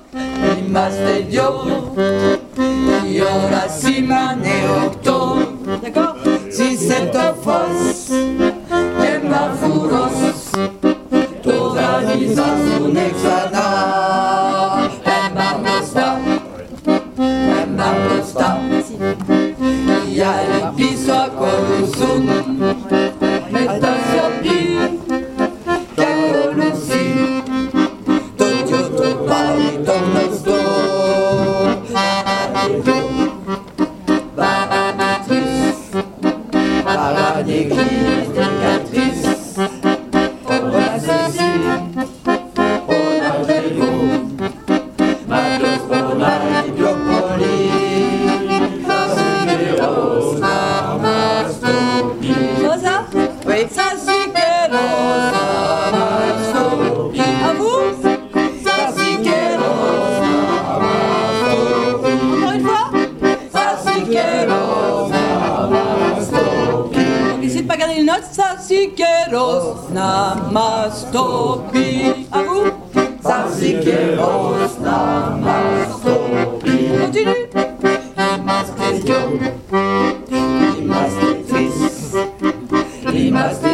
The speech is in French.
rimaste Dio, io ora si mane octo. D'accord? Si cette fosse che ma furos, tora visa su nexana, emma mosta, ia il piso a colusum, metasio pi, che colusi, todio to pari tornosto, à l'église d'éducatrice, on a ceci, on a Grégo, Matos, on a Diopoli, Sasiqueros, Namastopi. Ça? Oui, Sasiqueros, Namastopi. À vous? Sasiqueros, Namastopi. Encore une fois? Sasiqueros, Namastopi. Essayez de pas garder les notes. Sasiqueros, namastopi. À vous? Sasiqueros, Namastopi. Continue. Limas Dio, Limas Tris, Limas